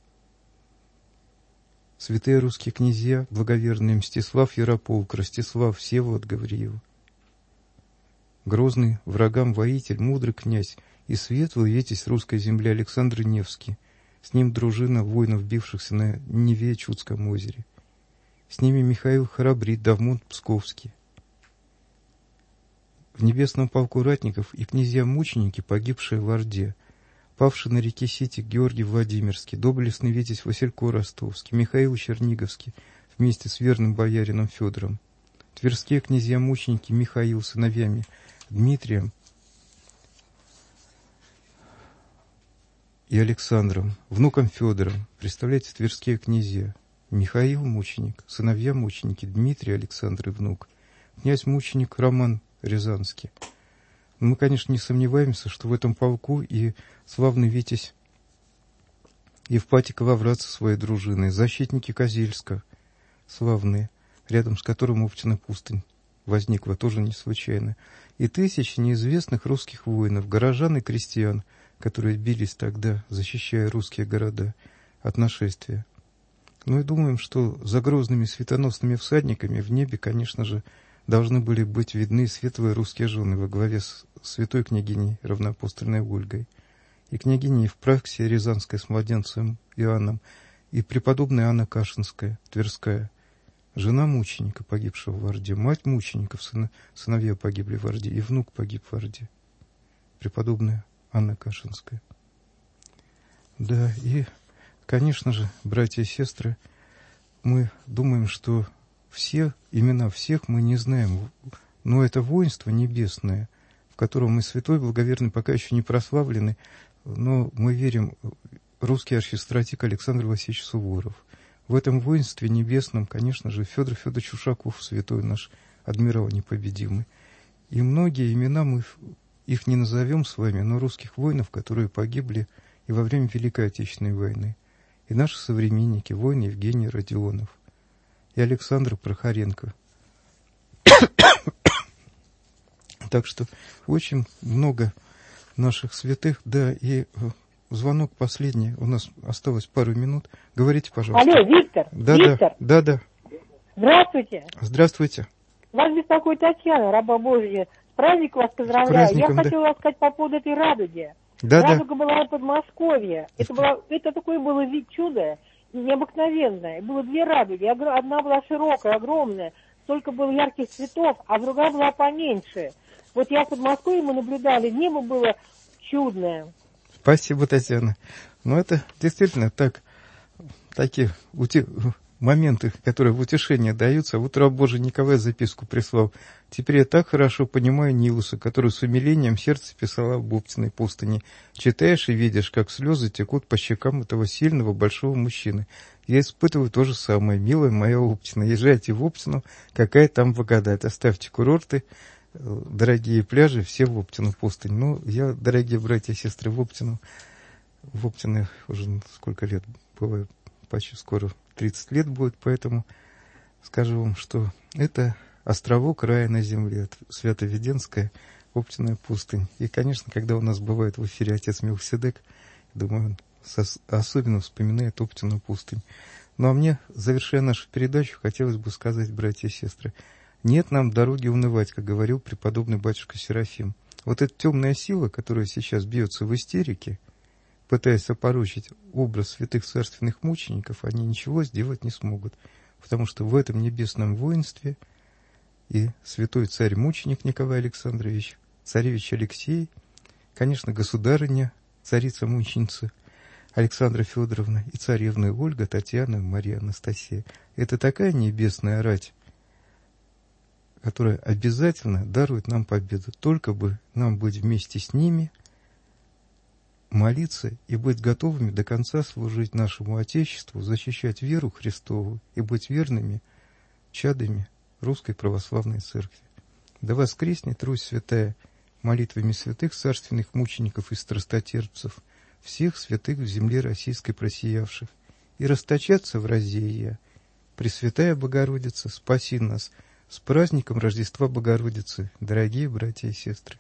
Святые русские князья, благоверные Мстислав Ярополк, Ростислав, Всеволод Гавриил. Грозный врагам воитель, мудрый князь и светлый витязь русской земли Александр Невский. С ним дружина воинов, бившихся на Неве Чудском озере. С ними Михаил Храбрит, Давмонт Псковский. В небесном полку ратников и князья-мученики, погибшие в Орде, павший на реке Сити Георгий Владимирский, доблестный витязь Василько Ростовский, Михаил Черниговский вместе с верным боярином Федором, тверские князья-мученики Михаил с сыновьями Дмитрием и Александром, внуком Федором. Представляете, тверские князья. Михаил мученик, сыновья-мученики Дмитрий, Александр и внук, князь-мученик Роман Рязанский. Мы, конечно, не сомневаемся, что в этом полку и славный витязь Евпатий Лаврат со своей дружиной, защитники Козельска, славные, рядом с которым Оптина пустынь возникла тоже не случайно, и тысячи неизвестных русских воинов, горожан и крестьян, которые бились тогда, защищая русские города от нашествия. Ну и думаем, что за грозными светоносными всадниками в небе, конечно же, должны были быть видны светлые русские жены во главе с святой княгиней равноапостольной Ольгой, и княгиней Евпраксия Рязанская с младенцем Иоанном, и преподобная Анна Кашинская, Тверская, жена мученика, погибшего в Орде, мать мучеников, сыновья погибли в Орде, и внук погиб в Орде, преподобная Анна Кашинская. Да, и, конечно же, братья и сестры, мы думаем, что имена всех мы не знаем, но это воинство небесное, в котором мы святой благоверный пока еще не прославлены, но мы верим, русский архистратик Александр Васильевич Суворов. В этом воинстве небесном, конечно же, Федор Федорович Ушаков, святой наш адмирал непобедимый. И многие имена мы их не назовем с вами, но русских воинов, которые погибли и во время Великой Отечественной войны, и наши современники, воин Евгений Родионов, и Александр Прохоренко. Так что очень много наших святых. Да, и звонок последний. У нас осталось пару минут. Говорите, пожалуйста. Алло, Виктор. Да, Виктор. Да. Здравствуйте. Здравствуйте. Вас беспокоит Татьяна, раба Божья. С праздником вас поздравляю. Я хотела сказать по поводу этой радуги. Радуга была в Подмосковье. Это такое было чудо необыкновенное. Было две радуги. Одна была широкая, огромная, столько было ярких цветов, а другая была поменьше. Вот я в Подмосковье, мы наблюдали, небо было чудное. Спасибо, Татьяна. Но это действительно такие моменты, которые в утешение даются. Вот раб Божий Николай записку прислал. Теперь я так хорошо понимаю Нилуса, которую с умилением сердце писала в Оптиной пустыне. Читаешь и видишь, как слезы текут по щекам этого сильного, большого мужчины. Я испытываю то же самое. Милая моя Оптина, езжайте в Оптину, какая там благодать. Оставьте курорты, дорогие пляжи, все в Оптину пустынь. Ну, я, дорогие братья и сестры, в Оптино уже сколько лет бывает, почти скоро 30 лет будет, поэтому скажу вам, что это островок рая на земле, Свято-Веденская Оптиная пустынь. И, конечно, когда у нас бывает в эфире отец Мелхиседек, думаю, он особенно вспоминает Оптиную пустынь. Ну, а мне, завершая нашу передачу, хотелось бы сказать, братья и сестры, нет нам дороги унывать, как говорил преподобный батюшка Серафим. Вот эта темная сила, которая сейчас бьется в истерике, пытаясь опорочить образ святых царственных мучеников, они ничего сделать не смогут, потому что в этом небесном воинстве и святой царь-мученик Николай Александрович, царевич Алексей, конечно, государыня, царица-мученица Александра Федоровна и царевны Ольга, Татьяна, Мария Анастасия. Это такая небесная рать, которая обязательно дарует нам победу. Только бы нам быть вместе с ними, молиться и быть готовыми до конца служить нашему Отечеству, защищать веру Христову и быть верными чадами Русской Православной Церкви. Да воскреснет Русь святая молитвами святых царственных мучеников и страстотерпцев, всех святых в земле российской просиявших, и расточаться в разе ея. Пресвятая Богородица, спаси нас с праздником Рождества Богородицы, дорогие братья и сестры.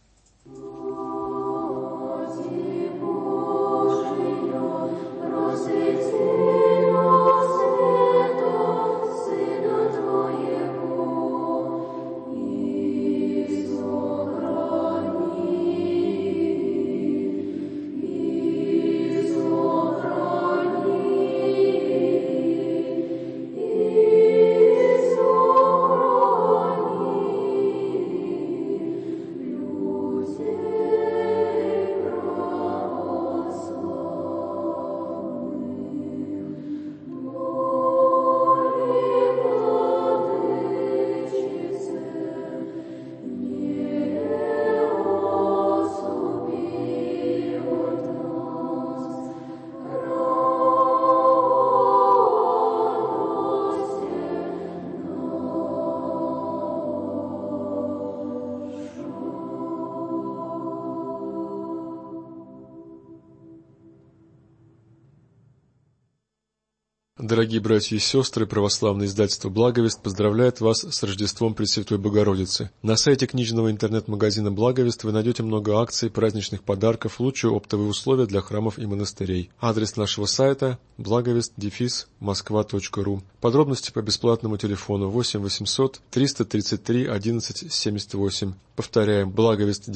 Дорогие братья и сестры, православное издательство «Благовест» поздравляет вас с Рождеством Пресвятой Богородицы. На сайте книжного интернет-магазина «Благовест» вы найдете много акций, праздничных подарков, лучшие оптовые условия для храмов и монастырей. Адрес нашего сайта – благовест-москва.ру. Подробности по бесплатному телефону 8 800 333 11 78. Повторяем,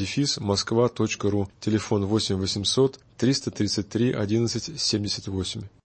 благовест-москва.ру. Телефон 8 800 333 11 78.